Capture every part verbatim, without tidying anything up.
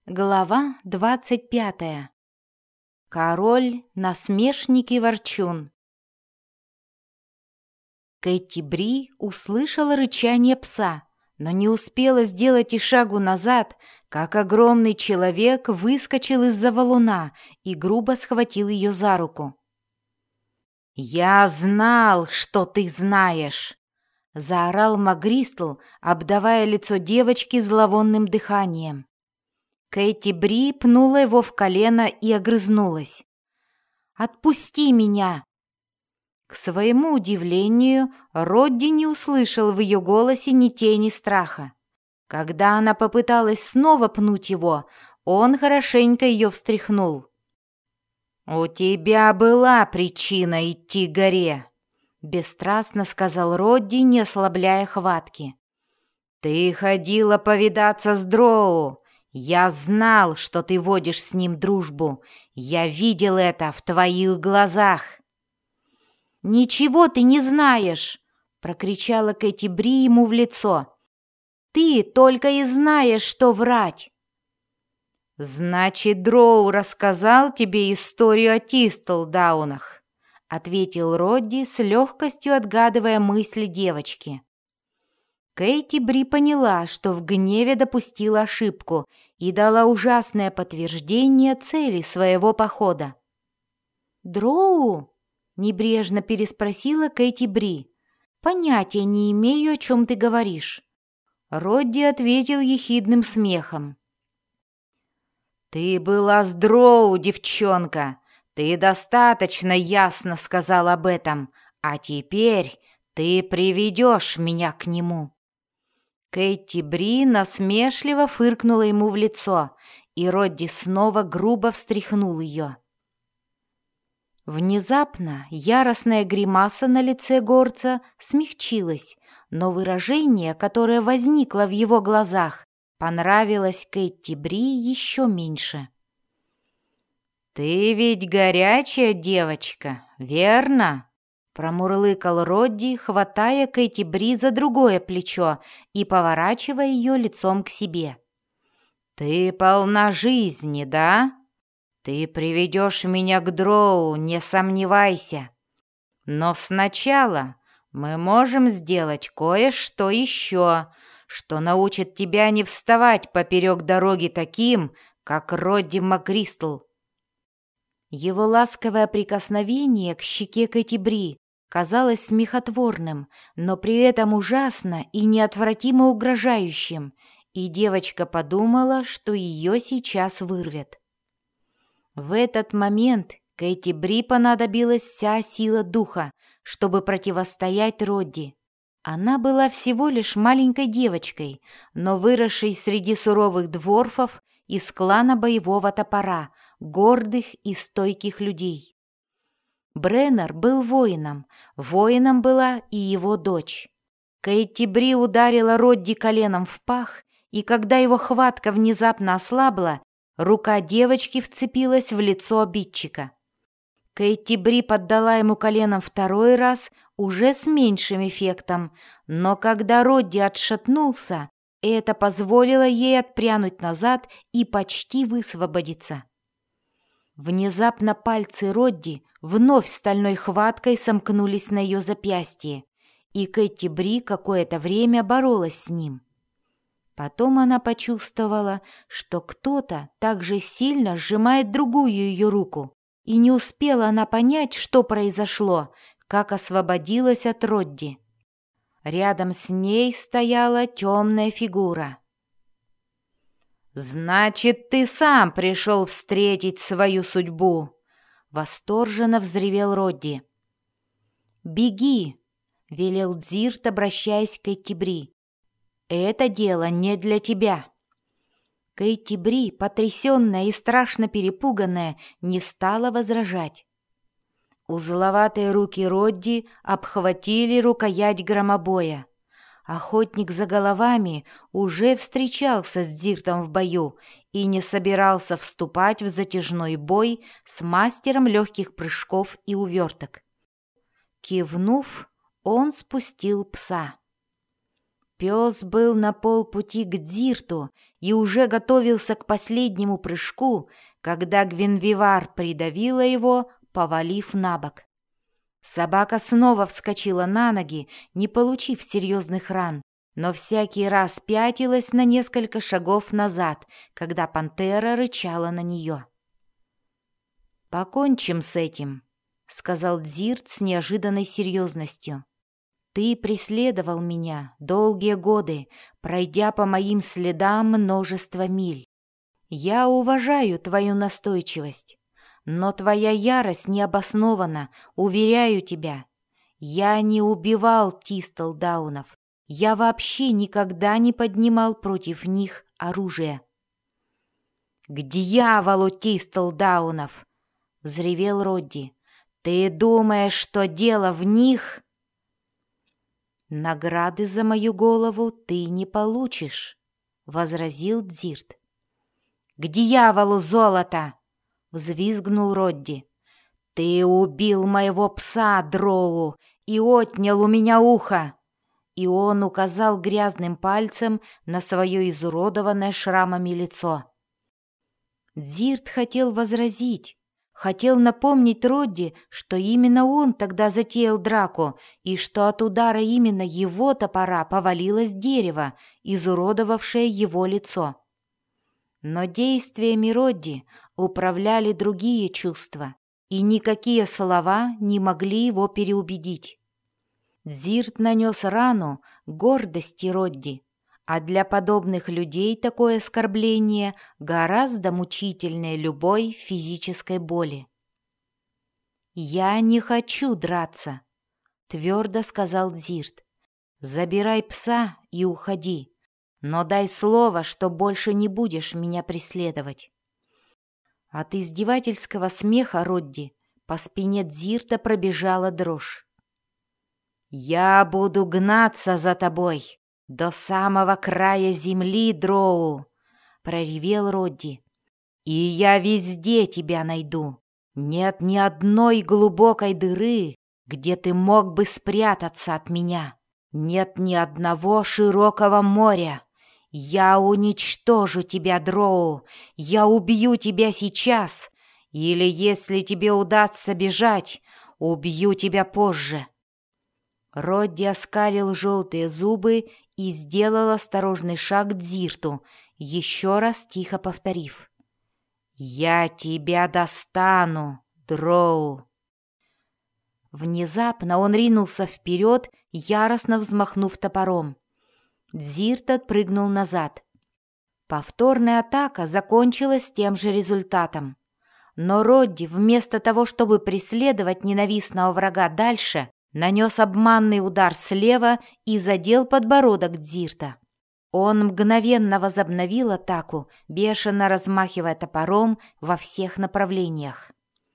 Глава двадцать пятая. Король, насмешник и ворчун. Кэти Бри услышала рычание пса, но не успела сделать и шагу назад, как огромный человек выскочил из-за валуна и грубо схватил ее за руку. «Я знал, что ты знаешь!» — заорал Магристл, обдавая лицо девочки зловонным дыханием. Кэти Бри пнула его в колено и огрызнулась. «Отпусти меня!» К своему удивлению, Родди не услышал в ее голосе ни тени страха. Когда она попыталась снова пнуть его, он хорошенько ее встряхнул. «У тебя была причина идти к горе», — бесстрастно сказал Родди, не ослабляя хватки. «Ты ходила повидаться с Дроу. Я знал, что ты водишь с ним дружбу. Я видел это в твоих глазах». «Ничего ты не знаешь!» — прокричала Кэти Бри ему в лицо. «Ты только и знаешь, что врать!» «Значит, Дроу рассказал тебе историю о Тистлдаунах», — ответил Родди с легкостью, отгадывая мысли девочки. Кэти Бри поняла, что в гневе допустила ошибку и дала ужасное подтверждение цели своего похода. «Дроу?» — небрежно переспросила Кэти Бри. «Понятия не имею, о чем ты говоришь». Родди ответил ехидным смехом. «Ты была с Дроу, девчонка. Ты достаточно ясно сказал об этом, а теперь ты приведешь меня к нему». Кэти Бри насмешливо фыркнула ему в лицо, и Родди снова грубо встряхнул ее. Внезапно яростная гримаса на лице горца смягчилась, но выражение, которое возникло в его глазах, понравилось Кэти Бри еще меньше. «Ты ведь горячая девочка, верно?» Промурлыкал Родди, хватая Кэти Бри за другое плечо и поворачивая ее лицом к себе. «Ты полна жизни, да? Ты приведешь меня к Дроу, не сомневайся. Но сначала мы можем сделать кое-что еще, что научит тебя не вставать поперек дороги таким, как Родди Магристл». Его ласковое прикосновение к щеке Кэти Бри казалось смехотворным, но при этом ужасно и неотвратимо угрожающим, и девочка подумала, что ее сейчас вырвет. В этот момент Кэти Бри понадобилась вся сила духа, чтобы противостоять Родди. Она была всего лишь маленькой девочкой, но выросшей среди суровых дворфов из клана боевого топора, гордых и стойких людей. Бреннер был воином, воином была и его дочь. Кэти Бри ударила Родди коленом в пах, и когда его хватка внезапно ослабла, рука девочки вцепилась в лицо обидчика. Кэти Бри поддала ему коленом второй раз, уже с меньшим эффектом, но когда Родди отшатнулся, это позволило ей отпрянуть назад и почти высвободиться. Внезапно пальцы Родди вновь стальной хваткой сомкнулись на ее запястье, и Кэти Бри какое-то время боролась с ним. Потом она почувствовала, что кто-то так же сильно сжимает другую ее руку, и не успела она понять, что произошло, как освободилась от Родди. Рядом с ней стояла темная фигура. «Значит, ты сам пришел встретить свою судьбу!» — восторженно взревел Родди. «Беги!» — велел Дзирт, обращаясь к Кэти Бри. «Это дело не для тебя». Кэти Бри, потрясенная и страшно перепуганная, не стала возражать. Узловатые руки Родди обхватили рукоять громобоя. Охотник за головами уже встречался с Дзиртом в бою и не собирался вступать в затяжной бой с мастером легких прыжков и уверток. Кивнув, он спустил пса. Пес был на полпути к Дзирту и уже готовился к последнему прыжку, когда Гвинвивар придавила его, повалив на бок. Собака снова вскочила на ноги, не получив серьезных ран, но всякий раз пятилась на несколько шагов назад, когда пантера рычала на нее. «Покончим с этим», — сказал Дзирт с неожиданной серьезностью. «Ты преследовал меня долгие годы, пройдя по моим следам множество миль. Я уважаю твою настойчивость, но твоя ярость необоснована, уверяю тебя. Я не убивал Тистлдаунов, я вообще никогда не поднимал против них оружие». «К дьяволу Тистлдаунов!» — взревел Родди. «Ты думаешь, что дело в них?» «Награды за мою голову ты не получишь», — возразил Дзирт. «К дьяволу золото!» — взвизгнул Родди. «Ты убил моего пса, Дроу, и отнял у меня ухо!» И он указал грязным пальцем на свое изуродованное шрамами лицо. Дзирт хотел возразить, хотел напомнить Родди, что именно он тогда затеял драку и что от удара именно его топора повалилось дерево, изуродовавшее его лицо. Но действиями Родди управляли другие чувства, и никакие слова не могли его переубедить. Дзирт нанес рану гордости Родди, а для подобных людей такое оскорбление гораздо мучительнее любой физической боли. «Я не хочу драться», — твердо сказал Дзирт. «Забирай пса и уходи, но дай слово, что больше не будешь меня преследовать». От издевательского смеха Родди по спине Дзирта пробежала дрожь. «Я буду гнаться за тобой до самого края земли, Дроу!» — проревел Родди. «И я везде тебя найду. Нет ни одной глубокой дыры, где ты мог бы спрятаться от меня. Нет ни одного широкого моря. Я уничтожу тебя, Дроу. Я убью тебя сейчас. Или, если тебе удастся бежать, убью тебя позже». Родди оскалил желтые зубы и сделал осторожный шаг к Дзирту, еще раз тихо повторив: «Я тебя достану, Дроу!» Внезапно он ринулся вперед, яростно взмахнув топором. Дзирт отпрыгнул назад. Повторная атака закончилась тем же результатом. Но Родди, вместо того, чтобы преследовать ненавистного врага дальше, нанес обманный удар слева и задел подбородок Дзирта. Он мгновенно возобновил атаку, бешено размахивая топором во всех направлениях.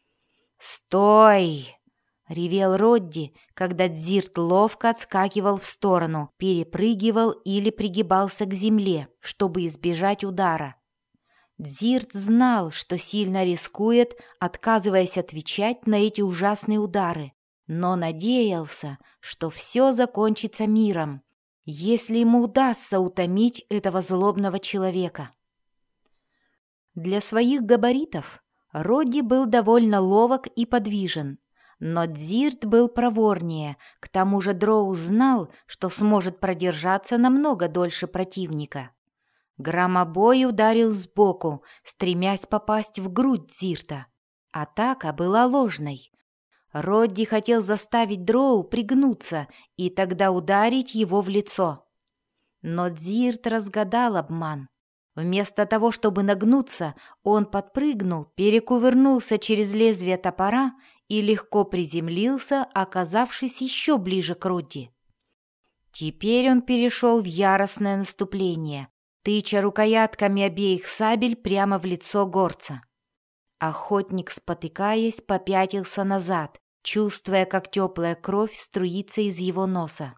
«Стой!» — ревел Родди, когда Дзирт ловко отскакивал в сторону, перепрыгивал или пригибался к земле, чтобы избежать удара. Дзирт знал, что сильно рискует, отказываясь отвечать на эти ужасные удары, но надеялся, что все закончится миром, если ему удастся утомить этого злобного человека. Для своих габаритов Родди был довольно ловок и подвижен, но Дзирт был проворнее, к тому же Дроу знал, что сможет продержаться намного дольше противника. Громобой ударил сбоку, стремясь попасть в грудь Дзирта. Атака была ложной. Родди хотел заставить Дроу пригнуться и тогда ударить его в лицо. Но Дзирт разгадал обман. Вместо того, чтобы нагнуться, он подпрыгнул, перекувырнулся через лезвие топора и легко приземлился, оказавшись еще ближе к Родди. Теперь он перешел в яростное наступление, тыча рукоятками обеих сабель прямо в лицо горца. Охотник, спотыкаясь, попятился назад, чувствуя, как теплая кровь струится из его носа.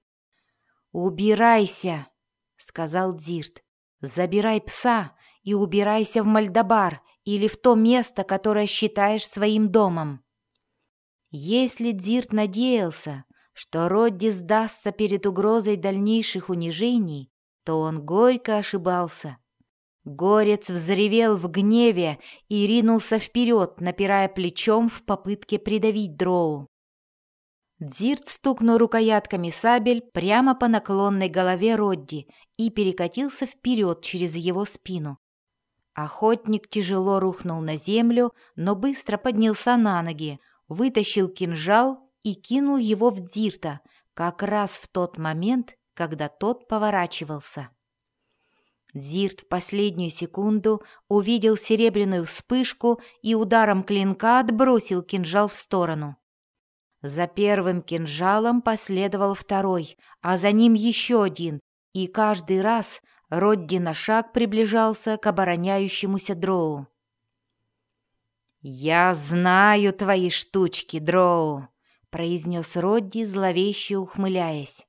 «Убирайся!» — сказал Дзирт. «Забирай пса и убирайся в Мальдабар или в то место, которое считаешь своим домом». Если Дзирт надеялся, что Родди сдастся перед угрозой дальнейших унижений, то он горько ошибался. Горец взревел в гневе и ринулся вперед, напирая плечом в попытке придавить Дроу. Дзирт стукнул рукоятками сабель прямо по наклонной голове Родди и перекатился вперед через его спину. Охотник тяжело рухнул на землю, но быстро поднялся на ноги, вытащил кинжал и кинул его в Дзирта, как раз в тот момент, когда тот поворачивался. Дзирт в последнюю секунду увидел серебряную вспышку и ударом клинка отбросил кинжал в сторону. За первым кинжалом последовал второй, а за ним еще один, и каждый раз Родди на шаг приближался к обороняющемуся Дроу. «Я знаю твои штучки, Дроу», — произнес Родди, зловеще ухмыляясь.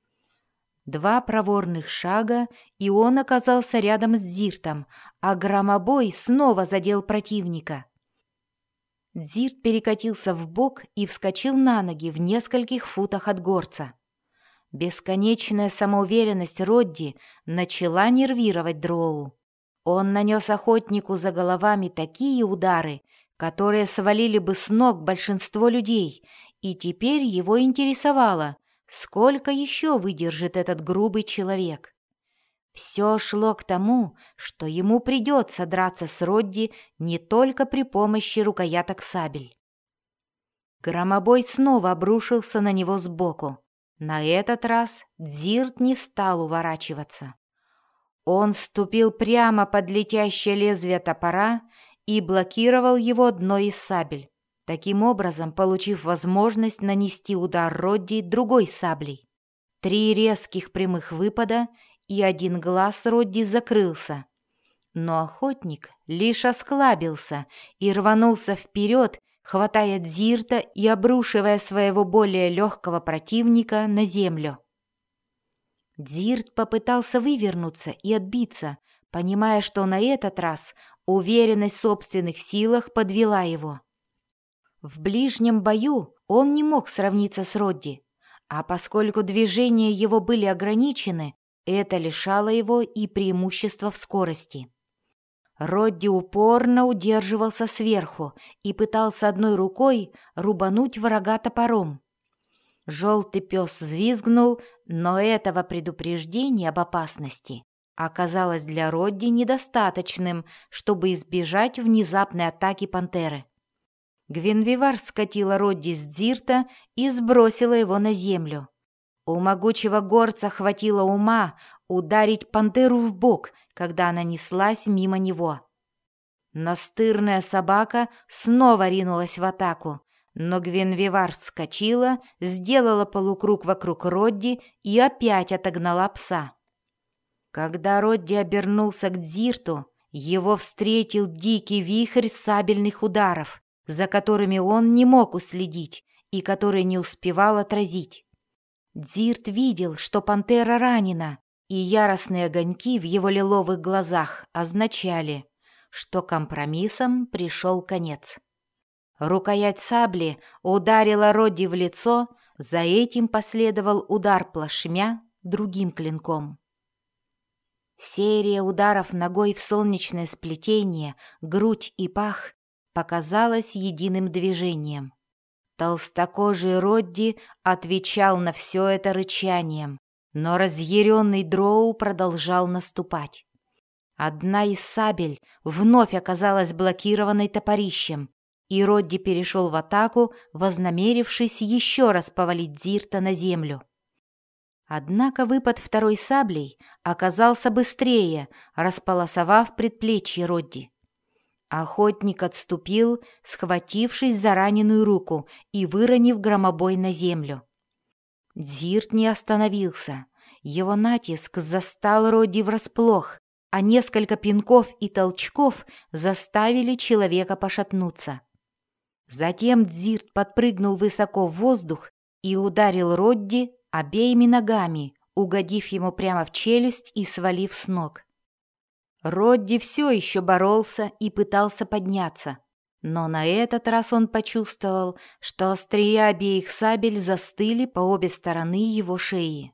Два проворных шага, и он оказался рядом с Дзиртом, а громобой снова задел противника. Дзирт перекатился вбок и вскочил на ноги в нескольких футах от горца. Бесконечная самоуверенность Родди начала нервировать Дроу. Он нанес охотнику за головами такие удары, которые свалили бы с ног большинство людей, и теперь его интересовало, сколько еще выдержит этот грубый человек. Все шло к тому, что ему придется драться с Родди не только при помощи рукояток сабель. Громобой снова обрушился на него сбоку. На этот раз Дзирт не стал уворачиваться. Он ступил прямо под летящее лезвие топора и блокировал его одной из сабель, таким образом получив возможность нанести удар Родди другой саблей. Три резких прямых выпада, и один глаз Родди закрылся. Но охотник лишь осклабился и рванулся вперед, хватая Дзирта и обрушивая своего более легкого противника на землю. Дзирт попытался вывернуться и отбиться, понимая, что на этот раз уверенность в собственных силах подвела его. В ближнем бою он не мог сравниться с Родди, а поскольку движения его были ограничены, это лишало его и преимущества в скорости. Родди упорно удерживался сверху и пытался одной рукой рубануть врага топором. Желтый пес взвизгнул, но этого предупреждения об опасности оказалось для Родди недостаточным, чтобы избежать внезапной атаки пантеры. Гвинвивар скатила Родди с Дзирта и сбросила его на землю. У могучего горца хватило ума ударить пантеру в бок, когда она неслась мимо него. Настырная собака снова ринулась в атаку, но Гвинвивар вскочила, сделала полукруг вокруг Родди и опять отогнала пса. Когда Родди обернулся к Дзирту, его встретил дикий вихрь сабельных ударов, за которыми он не мог уследить и которые не успевал отразить. Дзирт видел, что пантера ранена, и яростные огоньки в его лиловых глазах означали, что компромиссом пришел конец. Рукоять сабли ударила Родди в лицо, за этим последовал удар плашмя другим клинком. Серия ударов ногой в солнечное сплетение, грудь и пах показалась единым движением. Толстокожий Родди отвечал на все это рычанием, но разъяренный Дроу продолжал наступать. Одна из сабель вновь оказалась блокированной топорищем, и Родди перешел в атаку, вознамерившись еще раз повалить Дзирта на землю. Однако выпад второй саблей оказался быстрее, располосовав предплечье Родди. Охотник отступил, схватившись за раненую руку и выронив громобой на землю. Дзирт не остановился. Его натиск застал Родди врасплох, а несколько пинков и толчков заставили человека пошатнуться. Затем Дзирт подпрыгнул высоко в воздух и ударил Родди обеими ногами, угодив ему прямо в челюсть и свалив с ног. Родди все еще боролся и пытался подняться, Но на этот раз он почувствовал, что острия обеих сабель застыли по обе стороны его шеи.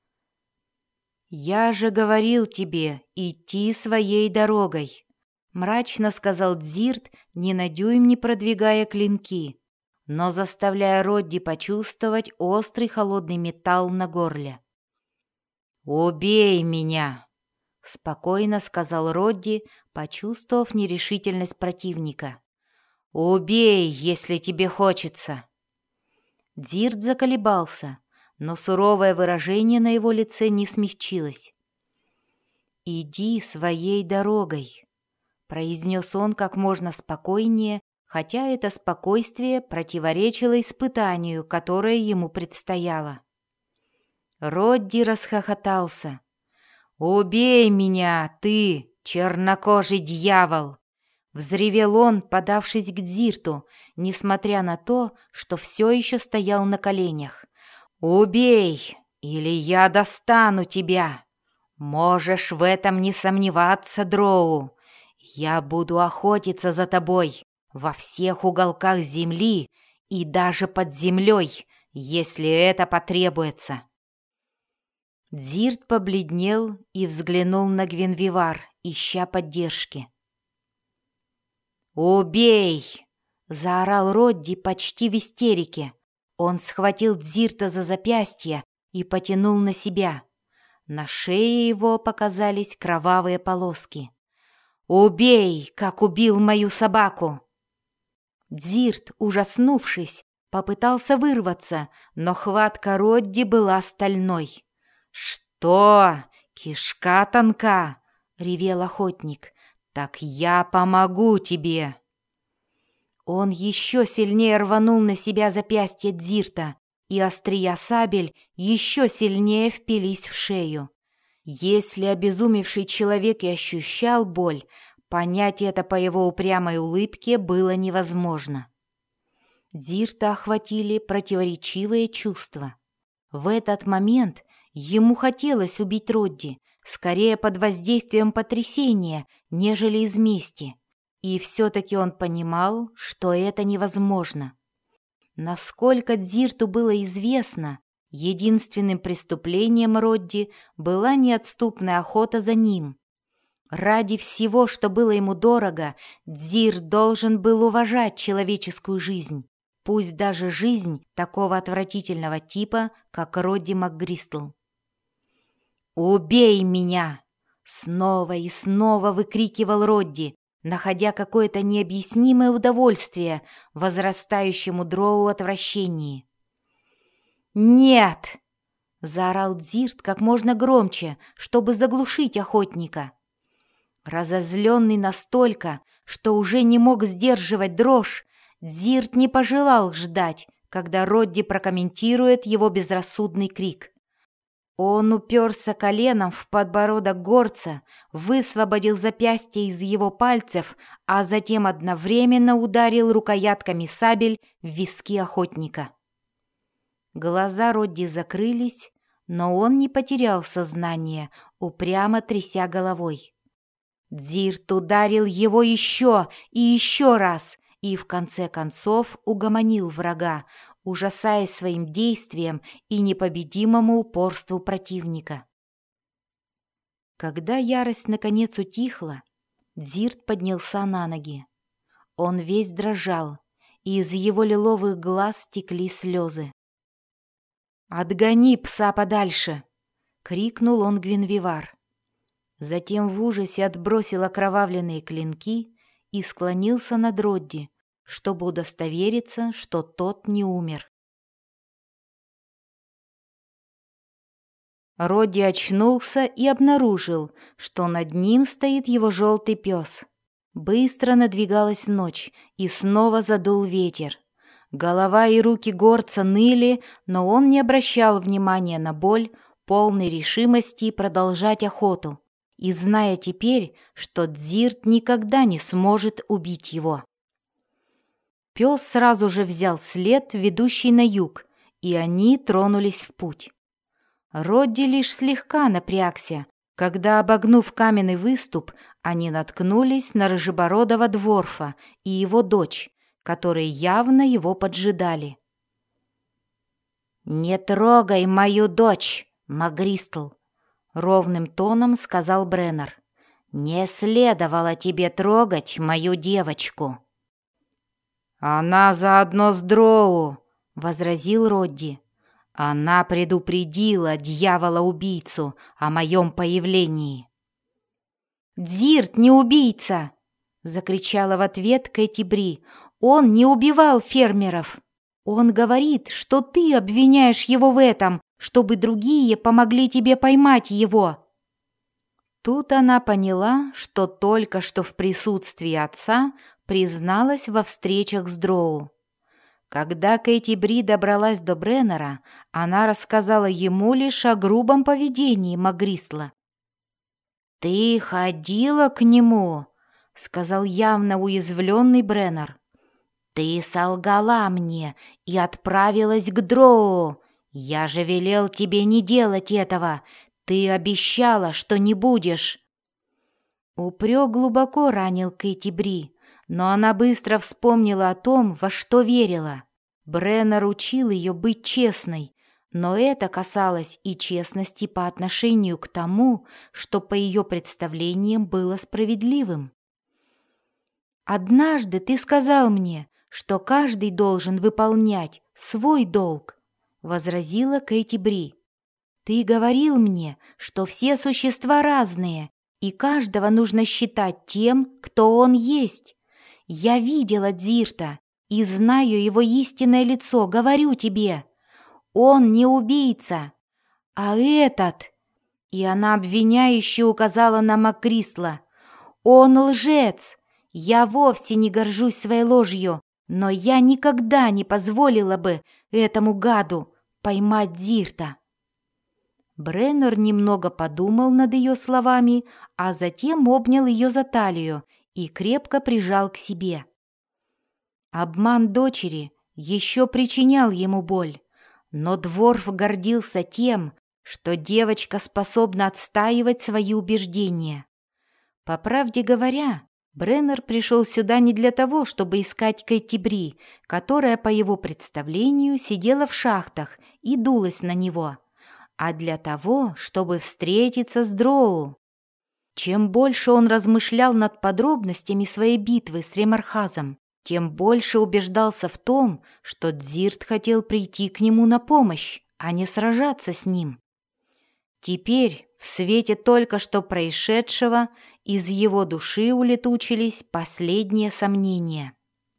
«Я же говорил тебе идти своей дорогой», — мрачно сказал Дзирт, ни на дюйм не продвигая клинки, но заставляя Родди почувствовать острый холодный металл на горле. «Убей меня!» — спокойно сказал Родди, почувствовав нерешительность противника. «Убей, если тебе хочется!» Дзирт заколебался, но суровое выражение на его лице не смягчилось. «Иди своей дорогой», — произнес он как можно спокойнее, хотя это спокойствие противоречило испытанию, которое ему предстояло. Родди расхохотался. «Убей меня, ты, чернокожий дьявол!» — взревел он, подавшись к Дзирту, несмотря на то, что все еще стоял на коленях. «Убей, или я достану тебя! Можешь в этом не сомневаться, Дроу. Я буду охотиться за тобой во всех уголках земли и даже под землей, если это потребуется». Дзирт побледнел и взглянул на Гвинвивар, ища поддержки. «Убей!» — заорал Родди почти в истерике. Он схватил Дзирта за запястье и потянул на себя. На шее его показались кровавые полоски. «Убей, как убил мою собаку!» Дзирт, ужаснувшись, попытался вырваться, но хватка Родди была стальной. «Что? Кишка тонка!» — ревел охотник. «Так я помогу тебе!» Он еще сильнее рванул на себя запястье Дзирта, и острия сабель еще сильнее впились в шею. Если обезумевший человек и ощущал боль, понять это по его упрямой улыбке было невозможно. Дзирта охватили противоречивые чувства. В этот момент ему хотелось убить Родди, скорее под воздействием потрясения, нежели из мести. И все-таки он понимал, что это невозможно. Насколько Дзирту было известно, единственным преступлением Родди была неотступная охота за ним. Ради всего, что было ему дорого, Дзирт должен был уважать человеческую жизнь, пусть даже жизнь такого отвратительного типа, как Родди МакГристл. «Убей меня!» — снова и снова выкрикивал Родди, находя какое-то необъяснимое удовольствие в возрастающем у Дроу отвращении. «Нет!» — заорал Дзирт как можно громче, чтобы заглушить охотника. Разозленный настолько, что уже не мог сдерживать дрожь, Дзирт не пожелал ждать, когда Родди прокомментирует его безрассудный крик. Он уперся коленом в подбородок горца, высвободил запястье из его пальцев, а затем одновременно ударил рукоятками сабель в виски охотника. Глаза Родди закрылись, но он не потерял сознание, упрямо тряся головой. Дзирт ударил его еще и еще раз и в конце концов угомонил врага, ужасаясь своим действием и непобедимому упорству противника. Когда ярость наконец утихла, Дзирт поднялся на ноги. Он весь дрожал, и из его лиловых глаз текли слезы. «Отгони пса подальше!» — крикнул он Гвинвивар. Затем в ужасе отбросил окровавленные клинки и склонился над Родди, чтобы удостовериться, что тот не умер. Родди очнулся и обнаружил, что над ним стоит его желтый пес. Быстро надвигалась ночь, и снова задул ветер. Голова и руки горца ныли, но он не обращал внимания на боль, полной решимости продолжать охоту, и зная теперь, что Дзирт никогда не сможет убить его. Пес сразу же взял след, ведущий на юг, и они тронулись в путь. Родди лишь слегка напрягся, Когда, обогнув каменный выступ, они наткнулись на рыжебородого дворфа и его дочь, которые явно его поджидали. «Не трогай мою дочь, Магристл!» — ровным тоном сказал Бреннер. «Не следовало тебе трогать мою девочку». «Она заодно с Дроу!» — возразил Родди. «Она предупредила дьявола-убийцу о моем появлении». «Дзирт не убийца!» — закричала в ответ Кэти Бри. «Он не убивал фермеров. Он говорит, что ты обвиняешь его в этом, чтобы другие помогли тебе поймать его». Тут она поняла, что только что в присутствии отца призналась во встречах с Дроу. Когда Кэти Бри добралась до Бреннера, она рассказала ему лишь о грубом поведении Магристла. «Ты ходила к нему?» — сказал явно уязвленный Бреннер. «Ты солгала мне и отправилась к Дроу. Я же велел тебе не делать этого. Ты обещала, что не будешь». Упрек глубоко ранил Кэти Бри, но она быстро вспомнила о том, во что верила. Бреннер учил ее быть честной, но это касалось и честности по отношению к тому, что по ее представлениям было справедливым. «Однажды ты сказал мне, что каждый должен выполнять свой долг», — возразила Кэти Бри. «Ты говорил мне, что все существа разные, и каждого нужно считать тем, кто он есть. Я видела Дзирта и знаю его истинное лицо, говорю тебе. Он не убийца, а этот...» И она обвиняюще указала на Магристла. «Он лжец. Я вовсе не горжусь своей ложью, но я никогда не позволила бы этому гаду поймать Дзирта». Бреннер немного подумал над ее словами, а затем обнял ее за талию и крепко прижал к себе. Обман дочери еще причинял ему боль, но Дворф гордился тем, что девочка способна отстаивать свои убеждения. По правде говоря, Бреннер пришел сюда не для того, чтобы искать Кэти Бри, которая, по его представлению, сидела в шахтах и дулась на него, а для того, чтобы встретиться с Дроу. Чем больше он размышлял над подробностями своей битвы с Ремархазом, тем больше убеждался в том, что Дзирт хотел прийти к нему на помощь, а не сражаться с ним. Теперь, в свете только что происшедшего, из его души улетучились последние сомнения.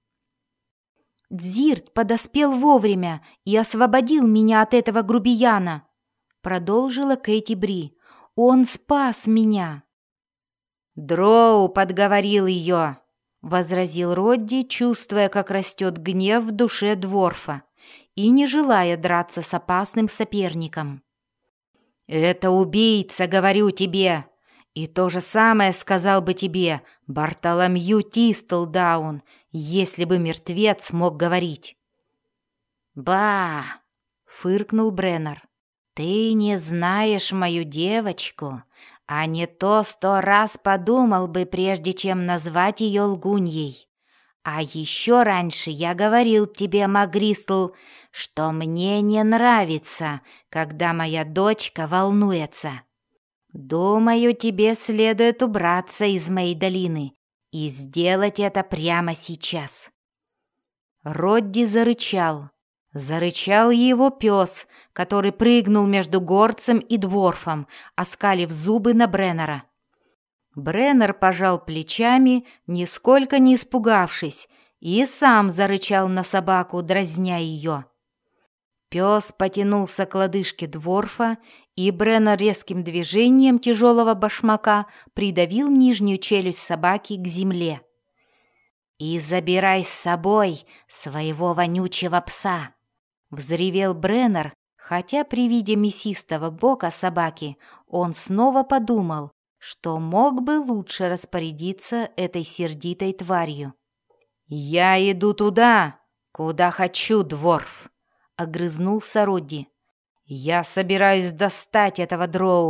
«Дзирт подоспел вовремя и освободил меня от этого грубияна», — продолжила Кэти Бри. «Он спас меня». «Дроу подговорил ее», — возразил Родди, чувствуя, как растет гнев в душе Дворфа и не желая драться с опасным соперником. «Это убийца, говорю тебе, и то же самое сказал бы тебе Бартоломью Тистлдаун, если бы мертвец мог говорить». «Ба!» — фыркнул Бреннер. «Ты не знаешь мою девочку, а не то сто раз подумал бы, прежде чем назвать ее лгуньей. А еще раньше я говорил тебе, Магристл, что мне не нравится, когда моя дочка волнуется. Думаю, тебе следует убраться из моей долины и сделать это прямо сейчас». Родди зарычал. Зарычал его пес, который прыгнул между горцем и Дворфом, оскалив зубы на Бреннера. Бреннер пожал плечами, нисколько не испугавшись, и сам зарычал на собаку, дразня ее. Пес потянулся к лодыжке Дворфа, и Бреннер резким движением тяжелого башмака придавил нижнюю челюсть собаки к земле. «И забирай с собой своего вонючего пса!» — взревел Бреннер, хотя при виде мясистого бока собаки он снова подумал, что мог бы лучше распорядиться этой сердитой тварью. «Я иду туда, куда хочу, Дворф!» — огрызнулся Родди. «Я собираюсь достать этого Дроу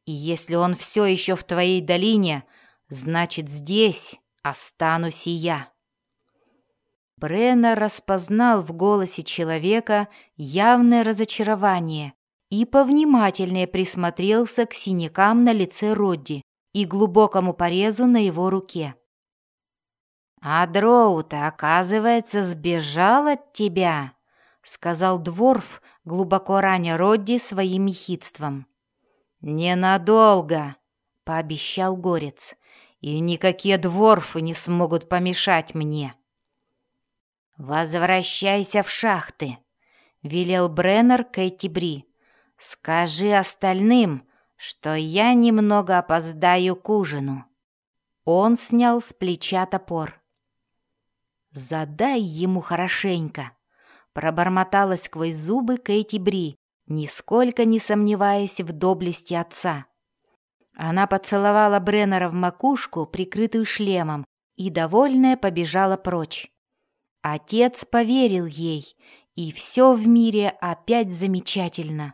И если он все еще в твоей долине, значит, здесь останусь и я». Бреннер распознал в голосе человека явное разочарование и повнимательнее присмотрелся к синякам на лице Родди и глубокому порезу на его руке. «А Дроу-то, оказывается, сбежал от тебя», — сказал дворф, глубоко раня Родди своим ехидством. «Ненадолго», — пообещал горец, — «и никакие дворфы не смогут помешать мне». «Возвращайся в шахты», — велел Бреннер Кэти Бри. «Скажи остальным, что я немного опоздаю к ужину». Он снял с плеча топор. «Задай ему хорошенько», — пробормотала сквозь зубы Кэти Бри, нисколько не сомневаясь в доблести отца. Она поцеловала Бреннера в макушку, прикрытую шлемом, и, довольная, побежала прочь. Отец поверил ей, и все в мире опять замечательно.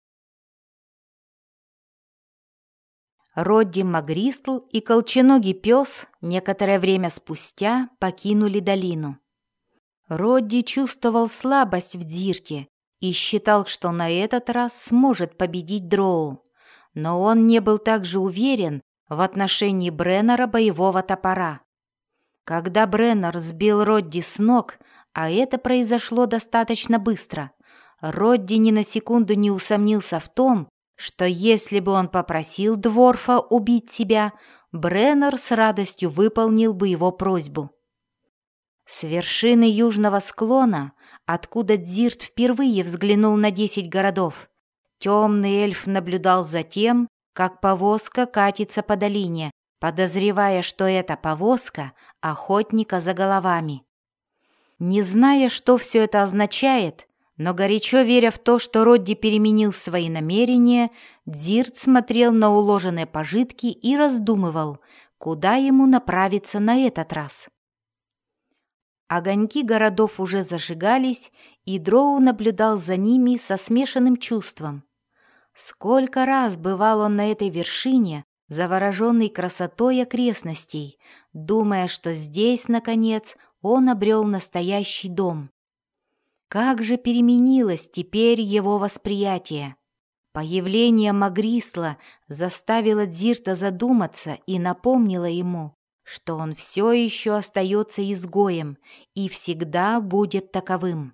Родди Магристл и колченогий пес некоторое время спустя покинули долину. Родди чувствовал слабость в Дзирте и считал, что на этот раз сможет победить Дроу, но он не был также уверен в отношении Бреннера боевого топора. Когда Бреннер сбил Родди с ног, а это произошло достаточно быстро, Родди ни на секунду не усомнился в том, что если бы он попросил дворфа убить себя, Бреннер с радостью выполнил бы его просьбу. С вершины южного склона, откуда Дзирт впервые взглянул на десять городов, темный эльф наблюдал за тем, как повозка катится по долине, подозревая, что это повозка охотника за головами. Не зная, что все это означает, но горячо веря в то, что Родди переменил свои намерения, Дзирт смотрел на уложенные пожитки и раздумывал, куда ему направиться на этот раз. Огоньки городов уже зажигались, и Дроу наблюдал за ними со смешанным чувством. Сколько раз бывал он на этой вершине, завороженный красотой окрестностей, думая, что здесь, наконец, он обрел настоящий дом. Как же переменилось теперь его восприятие! Появление Магрисла заставило Дзирта задуматься и напомнило ему, что он все еще остается изгоем и всегда будет таковым.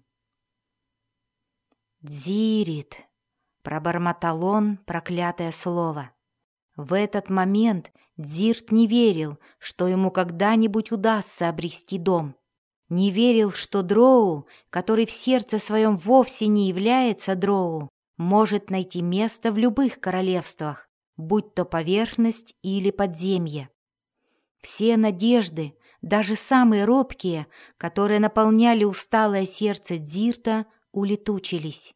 «Дзирит», — пробормотал он проклятое слово. В этот момент Дзирт не верил, что ему когда-нибудь удастся обрести дом. Не верил, что Дроу, который в сердце своем вовсе не является Дроу, может найти место в любых королевствах, будь то поверхность или подземье. Все надежды, даже самые робкие, которые наполняли усталое сердце Дзирта, улетучились.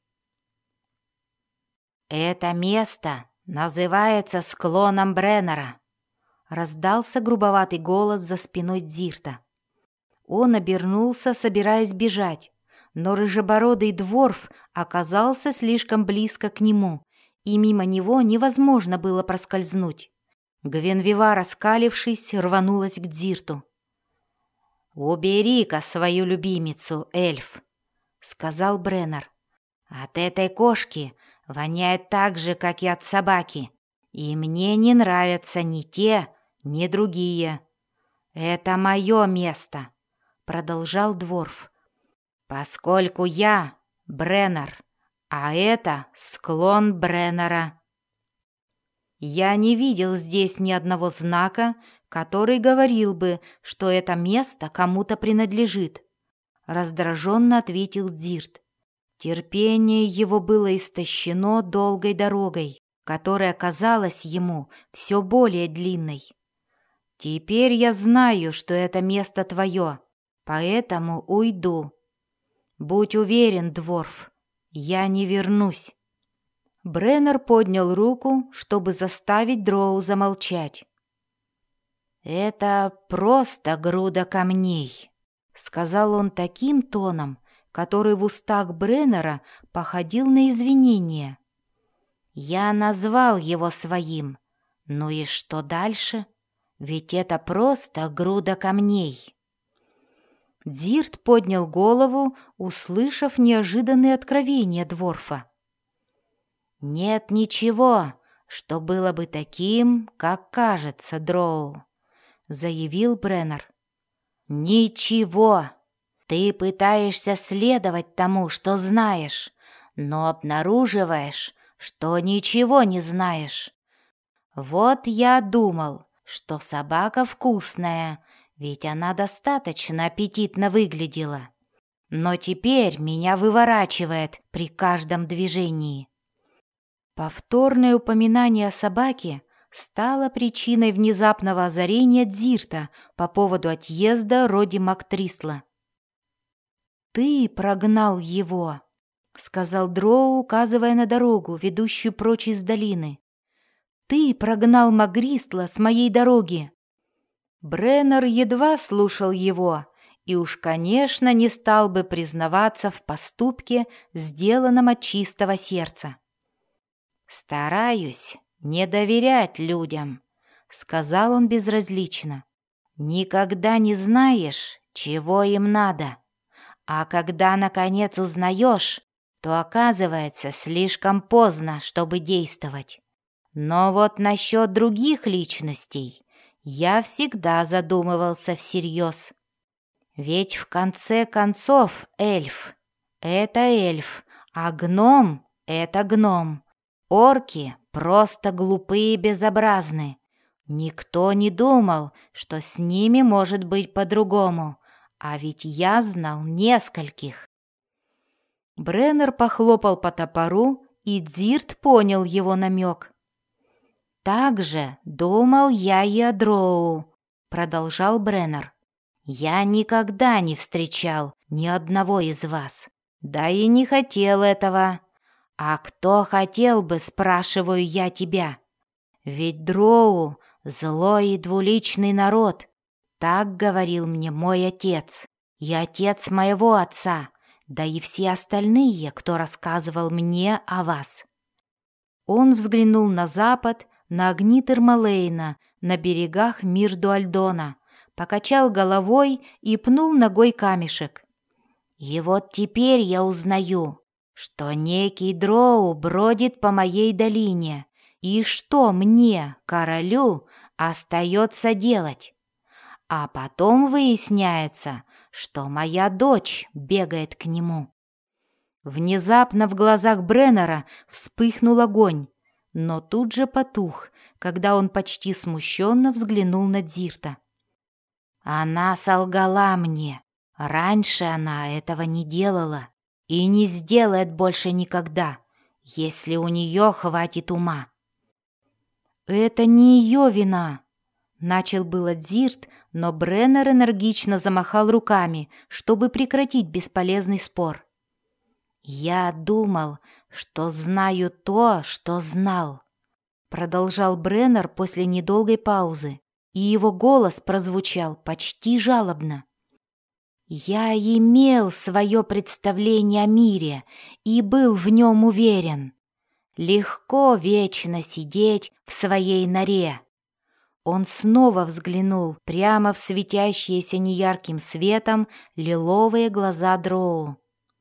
«Это место называется склоном Бреннера», — раздался грубоватый голос за спиной Дзирта. Он обернулся, собираясь бежать, но рыжебородый дворф оказался слишком близко к нему, и мимо него невозможно было проскользнуть. Гвенвива, раскалившись, рванулась к Дзирту. «Убери-ка свою любимицу, эльф», — сказал Бреннер. «От этой кошки воняет так же, как и от собаки, и мне не нравятся ни те, ни другие. Это мое место», — продолжал дворф, «поскольку я Бреннер, а это склон Бреннера. Я не видел здесь ни одного знака, который говорил бы, что это место кому-то принадлежит», — раздраженно ответил Дзирт. Терпение его было истощено долгой дорогой, которая казалась ему все более длинной. «Теперь я знаю, что это место твое, поэтому уйду. Будь уверен, дворф, я не вернусь». Бреннер поднял руку, чтобы заставить Дроу замолчать. «Это просто груда камней», — сказал он таким тоном, который в устах Бреннера походил на извинение. Я назвал его своим. Ну и что дальше? Ведь это просто груда камней». Дзирт поднял голову, услышав неожиданное откровение Дворфа. «Нет ничего, что было бы таким, как кажется, Дроу», — заявил Бреннер. «Ничего. Ты пытаешься следовать тому, что знаешь, но обнаруживаешь, что ничего не знаешь. Вот я думал, что собака вкусная, ведь она достаточно аппетитно выглядела. Но теперь меня выворачивает при каждом движении». Повторное упоминание о собаке стало причиной внезапного озарения Дзирта по поводу отъезда Роди Мактрисла. «Ты прогнал его», — сказал Дроу, указывая на дорогу, ведущую прочь из долины. «Ты прогнал Магристла с моей дороги». Бреннер едва слушал его и уж, конечно, не стал бы признаваться в поступке, сделанном от чистого сердца. «Стараюсь не доверять людям», — сказал он безразлично. «Никогда не знаешь, чего им надо. А когда, наконец, узнаешь, то оказывается слишком поздно, чтобы действовать. Но вот насчет других личностей я всегда задумывался всерьез. Ведь в конце концов эльф — это эльф, а гном — это гном. Орки просто глупые и безобразны. Никто не думал, что с ними может быть по-другому, а ведь я знал нескольких». Бреннер похлопал по топору, и Дзирт понял его намек. «Так же думал я и о Дроу», — продолжал Бреннер. «Я никогда не встречал ни одного из вас, да и не хотел этого. А кто хотел бы, спрашиваю я тебя? Ведь Дроу — злой и двуличный народ, так говорил мне мой отец и отец моего отца, да и все остальные, кто рассказывал мне о вас». Он взглянул на запад, на огни Термалейна, на берегах Мирдуальдона, покачал головой и пнул ногой камешек. «И вот теперь я узнаю, что некий Дроу бродит по моей долине, и что мне, королю, остается делать? А потом выясняется, что моя дочь бегает к нему». Внезапно в глазах Бреннера вспыхнул огонь, но тут же потух, когда он почти смущенно взглянул на Дзирта. «Она солгала мне. Раньше она этого не делала и не сделает больше никогда, если у нее хватит ума». «Это не ее вина», — начал было Дзирт, но Бреннер энергично замахал руками, чтобы прекратить бесполезный спор. «Я думал, что знаю то, что знал», — продолжал Бреннер после недолгой паузы, и его голос прозвучал почти жалобно. «Я имел свое представление о мире и был в нем уверен. Легко вечно сидеть в своей норе». Он снова взглянул прямо в светящиеся неярким светом лиловые глаза Дроу.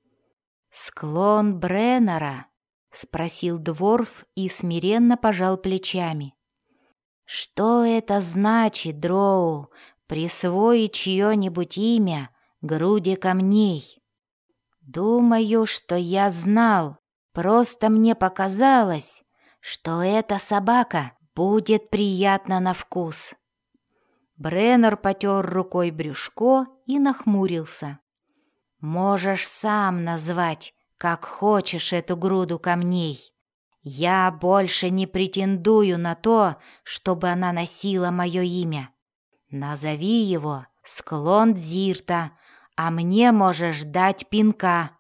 «Склон Бреннера?» — спросил Дворф и смиренно пожал плечами. «Что это значит, Дроу, присвоить чье-нибудь имя груди камней? Думаю, что я знал, просто мне показалось, что эта собака будет приятна на вкус». Бреннер потер рукой брюшко и нахмурился. «Можешь сам назвать, как хочешь, эту груду камней. Я больше не претендую на то, чтобы она носила мое имя. Назови его Склон Дзирта, а мне можешь дать пинка».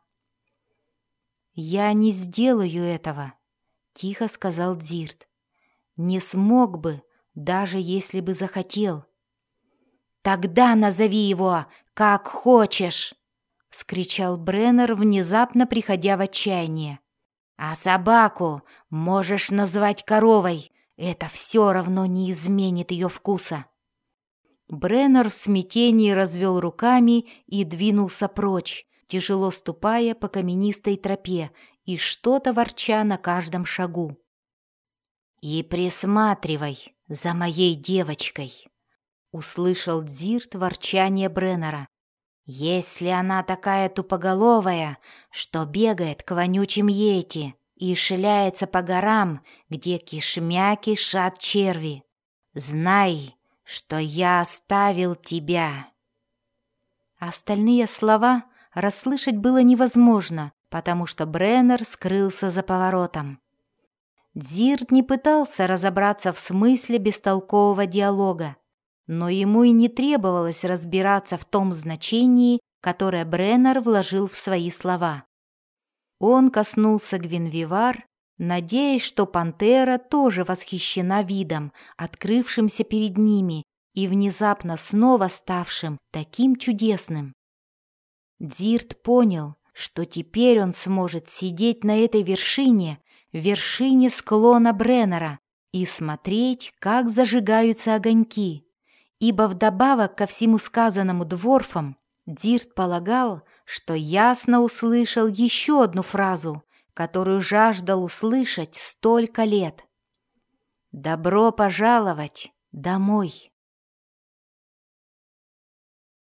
«Я не сделаю этого», — тихо сказал Дзирт. «Не смог бы, даже если бы захотел». «Тогда назови его, как хочешь», — вскричал Бреннер, внезапно приходя в отчаяние. А собаку можешь назвать коровой, это все равно не изменит ее вкуса». Бреннер в смятении развел руками и двинулся прочь, тяжело ступая по каменистой тропе и что-то ворча на каждом шагу. «И присматривай за моей девочкой», — услышал Дзирт ворчание Бреннера. «Если она такая тупоголовая, что бегает к вонючим йети и шляется по горам, где кишмя кишат черви, знай, что я оставил тебя». Остальные слова расслышать было невозможно, потому что Бреннер скрылся за поворотом. Дзирт не пытался разобраться в смысле бестолкового диалога, но ему и не требовалось разбираться в том значении, которое Бреннер вложил в свои слова. Он коснулся Гвинвивар, надеясь, что пантера тоже восхищена видом, открывшимся перед ними и внезапно снова ставшим таким чудесным. Дзирт понял, что теперь он сможет сидеть на этой вершине, вершине склона Бреннера, и смотреть, как зажигаются огоньки, ибо вдобавок ко всему сказанному дворфам, Дзирт полагал, что ясно услышал еще одну фразу, которую жаждал услышать столько лет. «Добро пожаловать домой!»